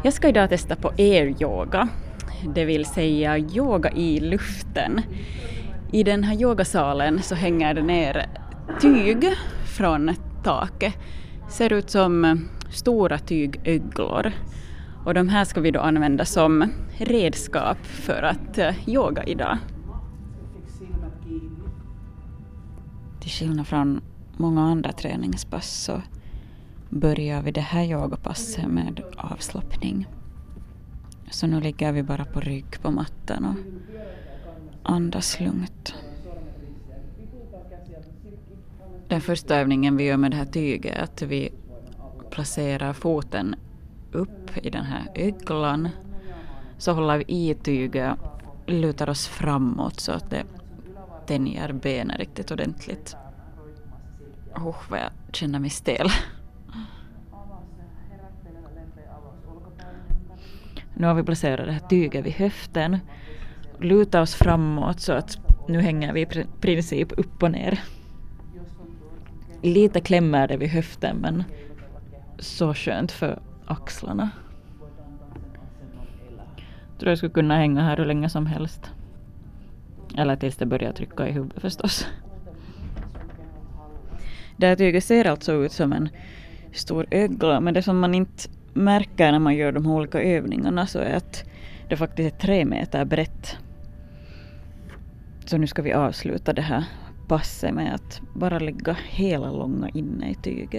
Jag ska idag testa på air-yoga, det vill säga yoga i luften. I den här yogasalen så hänger det ner tyg från taket. Ser ut som stora tygöglor. Och de här ska vi då använda som redskap för att yoga idag. Till skillnad från många andra träningspass så börjar vi det här yogapasset med avslappning. Så nu ligger vi bara på rygg på mattan och andas lugnt. Den första övningen vi gör med det här tyget är att vi placerar foten upp i den här öglan. Så håller vi i tyget och lutar oss framåt så att det tänjer benen riktigt ordentligt. Vad jag känner mig stel. Nu har vi placerat det här tyget vid höften. Lutar oss framåt så att nu hänger vi i princip upp och ner. Lite klämmer det vid höften men så skönt för axlarna. Jag tror jag skulle kunna hänga här hur länge som helst. Eller tills det börjar trycka i huvudet förstås. Det här tyget ser alltså ut som en stor ögla, men det som man inte märker när man gör de olika övningarna så är att det faktiskt är 3 meter brett. Så nu ska vi avsluta det här passet med att bara lägga hela långa inne i tyget.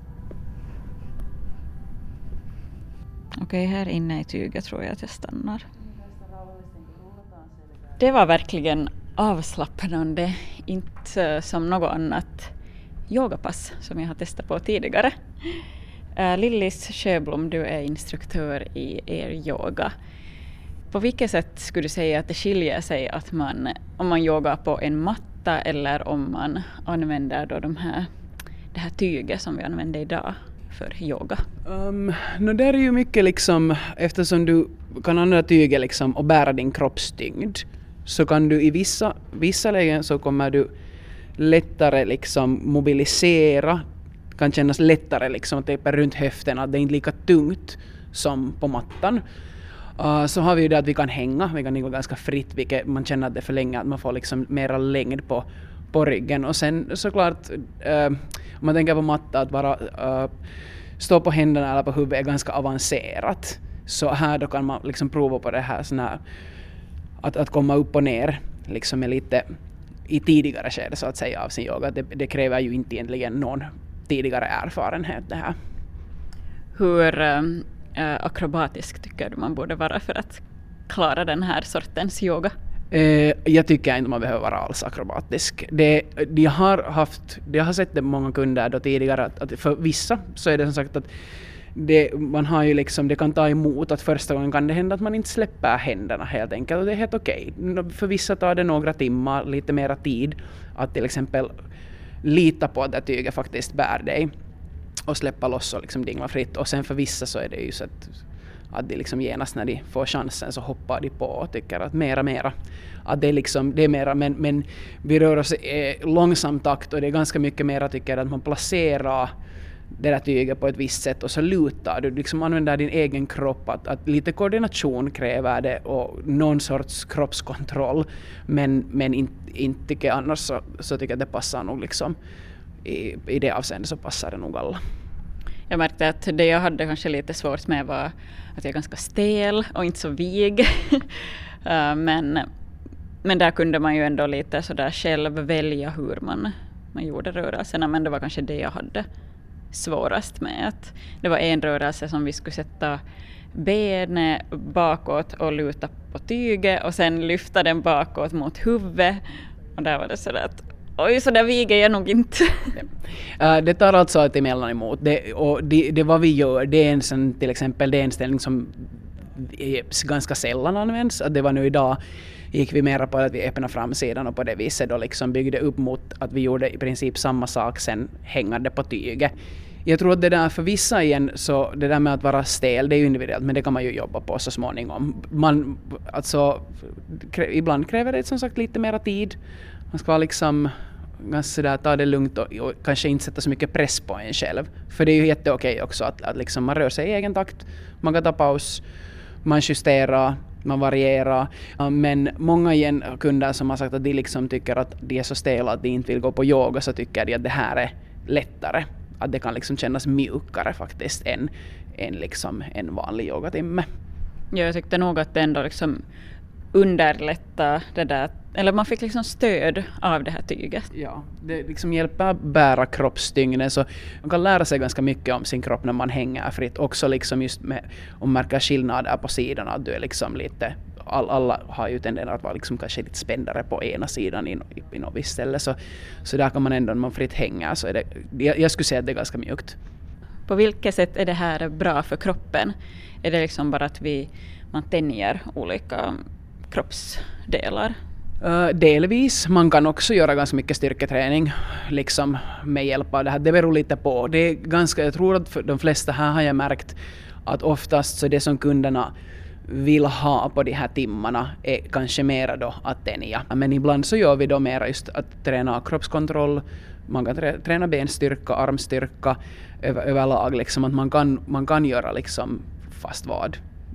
Okej, här inne i tyget tror jag att jag stannar. Det var verkligen avslappnande, inte som något annat yogapass som jag har testat på tidigare. Lillis Sjöblom, du är instruktör i air-yoga. På vilket sätt skulle du säga att det skiljer sig att om man yogar på en matta eller om man använder då det här tyget som vi använder idag för yoga? Det är ju mycket liksom, eftersom du kan använda tyget liksom och bära din kroppstyngd så kan du i vissa lägen så kommer du lättare liksom mobilisera, kan kännas lättare liksom att tejpa runt höften, att det är inte lika tungt som på mattan. Så har vi ju det att vi kan ligga ganska fritt, vilket man känner att det förlänger, att man får liksom mera längd på ryggen. Och sen såklart, om man tänker på matta, att bara stå på händerna eller på huvudet är ganska avancerat. Så här då kan man liksom prova på det här, att komma upp och ner liksom med lite i tidigare skede så att säga av sin yoga. Det kräver ju inte egentligen någon tidigare erfarenhet det här. Hur akrobatisk tycker du man borde vara för att klara den här sortens yoga? Jag tycker inte man behöver vara alls akrobatisk. Jag har sett det många kunder då tidigare att för vissa så är det som sagt att man har ju liksom, det kan ta emot att första gången kan det hända att man inte släpper händerna helt enkelt och det är helt okej. För vissa tar det några timmar, lite mera tid att till exempel lita på att det tyget faktiskt bär dig och släppa loss och liksom dingla fritt. Och sen för vissa så är det ju så att de liksom genast när de får chansen så hoppar de på och tycker att mera. Att det är mera, men vi rör oss i långsam takt och det är ganska mycket mera tycker att man placerar det där tyget på ett visst sätt och så lutar du, liksom använder din egen kropp, att lite koordination kräver det och någon sorts kroppskontroll, men inte tycker jag annars så tycker jag att det passar nog liksom i det avseendet så passar det nog alla. Jag märkte att det jag hade kanske lite svårt med var att jag är ganska stel och inte så vig. Men där kunde man ju ändå lite sådär själv välja hur man gjorde rörelserna, men det var kanske det jag hade svårast med. Att det var en rörelse som vi skulle sätta benet bakåt och luta på tyget och sen lyfta den bakåt mot huvudet. Och där var det sådär att oj, så där viger jag nog inte. Det tar alltså ett emellan emot. Det vad vi gör, det är till exempel det är en ställning som ganska sällan används. Att det var nu idag gick vi mera på att vi öppnade framsidan och på det viset då liksom byggde upp mot att vi gjorde i princip samma sak sen hängande på tyget. Jag tror att det där för vissa igen, så det där med att vara stel, det är ju individuellt, men det kan man ju jobba på så småningom. Ibland kräver det som sagt lite mera tid. Man ska vara liksom ganska där, ta det lugnt och kanske inte sätta så mycket press på en själv. För det är ju jätteokej också att liksom man rör sig i egen takt, man kan ta paus, man justerar, man varierar. Men många kunder som har sagt att de liksom tycker att de är så stela att de inte vill gå på yoga, så tycker de att det här är lättare. Att det kan liksom kännas mjukare faktiskt än liksom en vanlig yogatimme. Ja, jag tyckte nog att det ändå liksom underlätta det där, eller man fick liksom stöd av det här tyget. Ja, det liksom hjälper bära kroppstyngden, så man kan lära sig ganska mycket om sin kropp när man hänger fritt. Också liksom just med, om man märker skillnader på sidorna, att du är liksom lite, alla har ju tendens att vara liksom kanske lite spändare på ena sidan i något visst ställe, så där kan man ändå, när man fritt hänger, så är det, jag skulle säga att det är ganska mjukt. På vilket sätt är det här bra för kroppen? Är det liksom bara att man tänjer olika kroppsdelar? Delvis. Man kan också göra ganska mycket styrketräning liksom med hjälp av det här. Det beror lite på. Det är ganska, jag tror att för de flesta här har jag märkt att oftast så det som kunderna vill ha på de här timmarna är kanske mera då att tänja. Men ibland så gör vi då mera just att träna kroppskontroll. Man kan träna benstyrka, armstyrka överlag liksom, att man kan göra liksom fast vad.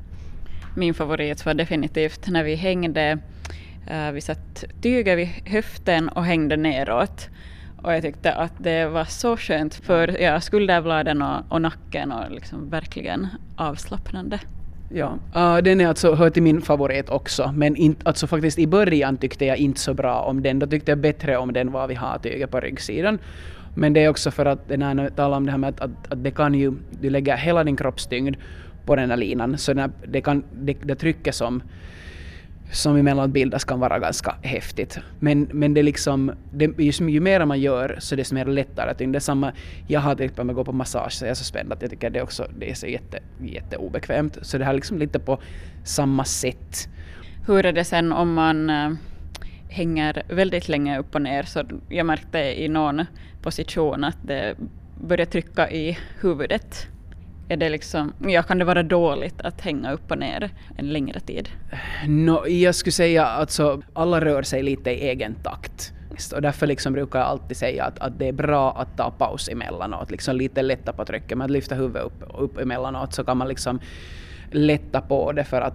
Min favorit var definitivt när vi hängde, vi satt tyget vid höften och hängde neråt. Och jag tyckte att det var så skönt för skulderbladen och nacken, och liksom verkligen avslappnande. Ja, den är alltså, hör till min favorit också, men alltså faktiskt i början tyckte jag inte så bra om den. Då tyckte jag bättre om den vad vi har tyget på ryggsidan. Men det är också för att när jag talar om det här med att det kan ju, du lägger hela din kroppstyngd på den här linan, så det trycket som emellanåt bildas kan vara ganska häftigt. Men det liksom, ju mer man gör, så desto mer lättare tyngd. Det är samma, jag har till exempel gå på massage, så jag är så spänd att jag tycker det är så jätte obekvämt. Så det här är liksom lite på samma sätt. Hur är det sen om man hänger väldigt länge upp och ner? Så jag märkte i någon position att det börjar trycka i huvudet. Är det liksom, kan det vara dåligt att hänga upp och ner en längre tid? Jag skulle säga att alltså, alla rör sig lite i egen takt. Och därför liksom brukar jag alltid säga att det är bra att ta paus emellanåt. Liksom lite lätta på trycket, men att lyfta huvudet upp emellanåt, så kan man liksom lätta på det, för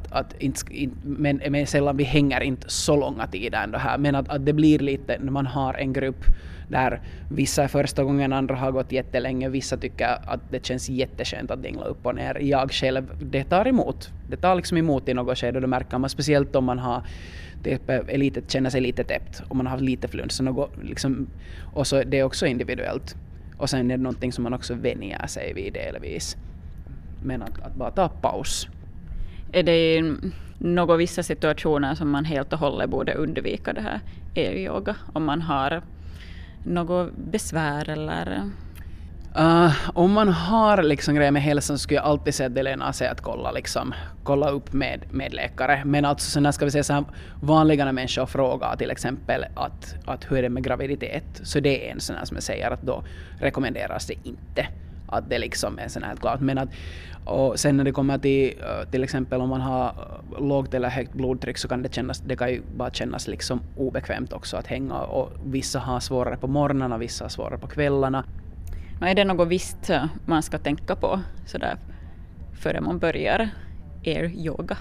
men sällan vi hänger inte så långa tider ändå här. Men att det blir lite, när man har en grupp där vissa är första gången, andra har gått jättelänge, vissa tycker att det känns jätteskönt att dingla upp och ner. Jag själv, det tar liksom emot i något skede, och då märker man speciellt om man har känner sig lite täppt, om man har lite flunsa liksom, och så det är också individuellt. Och sen är det någonting som man också vänjer sig vid delvis. Men att bara ta paus. Är det några vissa situationer som man helt och hållet borde undvika det här yoga? Om man har något besvär eller? Om man har liksom grejer med hälsan, så skulle jag alltid säga att det lönar sig att kolla upp med läkare. Men alltså sen ska vi säga så här, vanliga när människor frågar till exempel att hur är det med graviditet, så det är en sån här som jag säger att då rekommenderas det inte. Att det liksom är sån här klart. Men och sen när det kommer till exempel om man har lågt eller högt blodtryck, så kan det kan ju bara kännas liksom obekvämt också att hänga, och vissa har svårare på morgnarna, vissa har svårare på kvällarna. Är det något visst man ska tänka på sådär före man börjar yoga?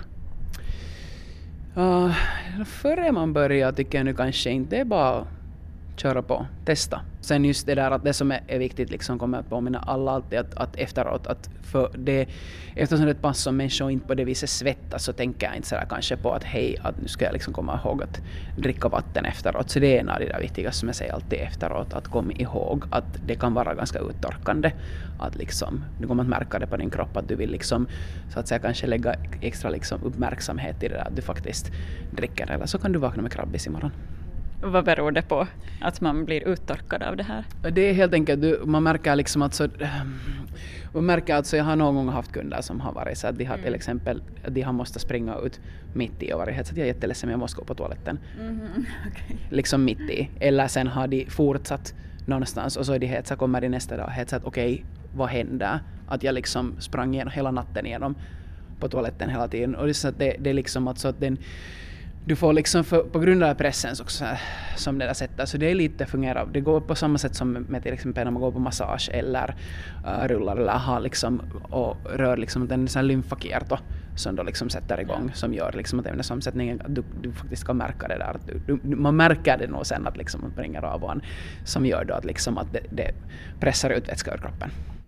Före man börjar tycker jag nu kanske inte, det är bara köra på, testa. Sen just det där att det som är viktigt liksom kommer att påminna alla alltid att efteråt, att för det, eftersom det är ett pass som människor inte på det viset svettas, så tänker jag inte sådär kanske på att hej, att nu ska jag liksom komma ihåg att dricka vatten efteråt. Så det är en av de där viktigaste som jag säger alltid efteråt, att komma ihåg att det kan vara ganska uttorkande. Att liksom, du kommer att märka det på din kropp att du vill liksom, så att säga kanske lägga extra liksom uppmärksamhet i det där att du faktiskt dricker, eller så kan du vakna med krabbis imorgon. Vad beror det på att man blir uttorkad av det här? Det är helt enkelt, man märker liksom att jag har någon gång haft kunder som har varit så att de har till exempel, de har måste springa ut mitt i och varit så att jag är jätteledsen men jag måste gå på toaletten. Okay. Liksom mitt i. Eller sen har de fortsatt någonstans och så är de så kommer de nästa dag och så att okej, vad händer? Att jag liksom sprang hela natten igenom på toaletten hela tiden. Och det är så att det är liksom att så att du får liksom på grund av pressen också, som det där sättet, så det är lite fungerar, det går på samma sätt som med till exempel när man går på massage eller rullar eller har liksom och rör liksom den sån lymfakierto som då liksom sätter igång, som gör liksom att ämnesomsättningen, att du faktiskt kan märka det där, att man märker det nog sen att liksom man ringer av och som gör då att liksom att det pressar ut vätska ur kroppen.